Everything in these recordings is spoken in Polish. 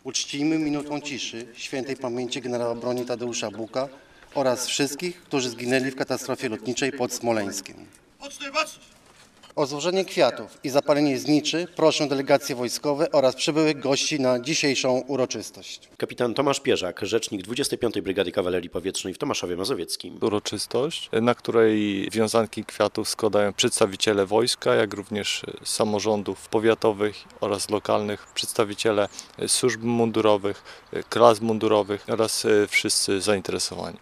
Uczcijmy minutą ciszy świętej pamięci generała broni Tadeusza Buka oraz wszystkich, którzy zginęli w katastrofie lotniczej pod Smoleńskiem. O złożenie kwiatów i zapalenie zniczy proszę delegacje wojskowe oraz przybyłych gości na dzisiejszą uroczystość. Kapitan Tomasz Pierzak, rzecznik 25. Brygady Kawalerii Powietrznej w Tomaszowie Mazowieckim. Uroczystość, na której wiązanki kwiatów składają przedstawiciele wojska, jak również samorządów powiatowych oraz lokalnych, przedstawiciele służb mundurowych, klas mundurowych oraz wszyscy zainteresowani.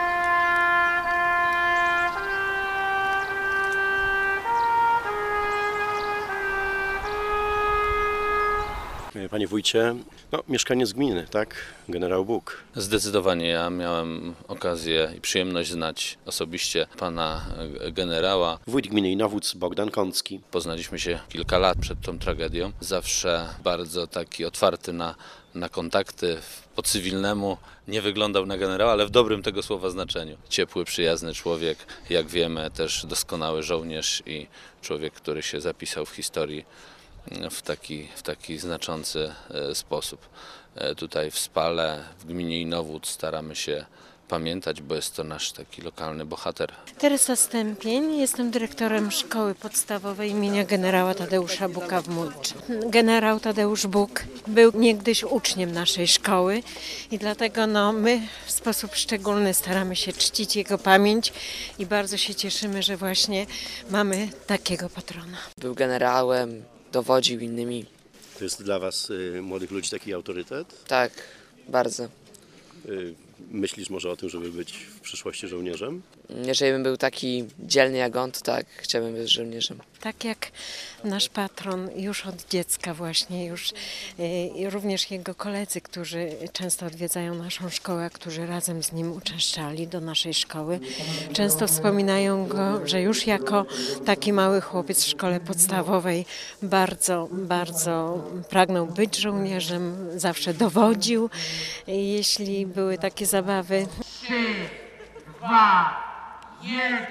Panie wójcie, mieszkaniec gminy, tak? Generał Buk. Zdecydowanie ja miałem okazję i przyjemność znać osobiście pana generała. Wójt gminy Inowłódz Bogdan Kącki. Poznaliśmy się kilka lat przed tą tragedią. Zawsze bardzo taki otwarty na kontakty, po cywilnemu nie wyglądał na generała, ale w dobrym tego słowa znaczeniu. Ciepły, przyjazny człowiek, jak wiemy też doskonały żołnierz i człowiek, który się zapisał w historii w taki znaczący sposób. Tutaj w Spale, w gminie Inowłódz staramy się pamiętać, bo jest to nasz taki lokalny bohater. Teresa Stępień, jestem dyrektorem szkoły podstawowej imienia generała Tadeusza Buka w Mójczy. Generał Tadeusz Buk był niegdyś uczniem naszej szkoły i dlatego my w sposób szczególny staramy się czcić jego pamięć i bardzo się cieszymy, że właśnie mamy takiego patrona. Był generałem, dowodził innymi. To jest dla was, młodych ludzi, taki autorytet? Tak, bardzo. Myślisz może o tym, żeby być w przyszłości żołnierzem? Jeżeli bym był taki dzielny jak on, to tak, chciałbym być żołnierzem. Tak jak nasz patron już od dziecka właśnie, i również jego koledzy, którzy często odwiedzają naszą szkołę, którzy razem z nim uczęszczali do naszej szkoły, często wspominają go, że już jako taki mały chłopiec w szkole podstawowej bardzo, bardzo pragnął być żołnierzem, zawsze dowodził. Jeśli były takie zabawy. 3, 2, 1.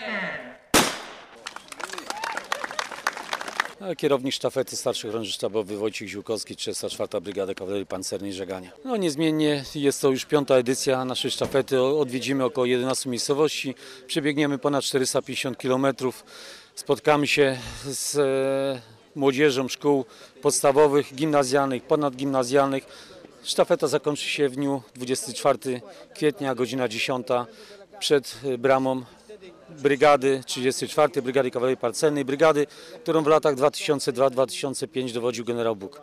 Kierownik sztafety starszy chorąży sztabowy Wojciech Ziółkowski, 34. Brygada Kawalerii Pancernej Żegania. Niezmiennie jest to już 5. edycja naszej sztafety. Odwiedzimy około 11 miejscowości, przebiegniemy ponad 450 km. Spotkamy się z młodzieżą szkół podstawowych, gimnazjalnych, ponadgimnazjalnych. Sztafeta zakończy się w dniu 24 kwietnia, godzina 10 przed bramą brygady 34. Brygady Kawalerii Pancernej, brygady, którą w latach 2002-2005 dowodził generał Buk.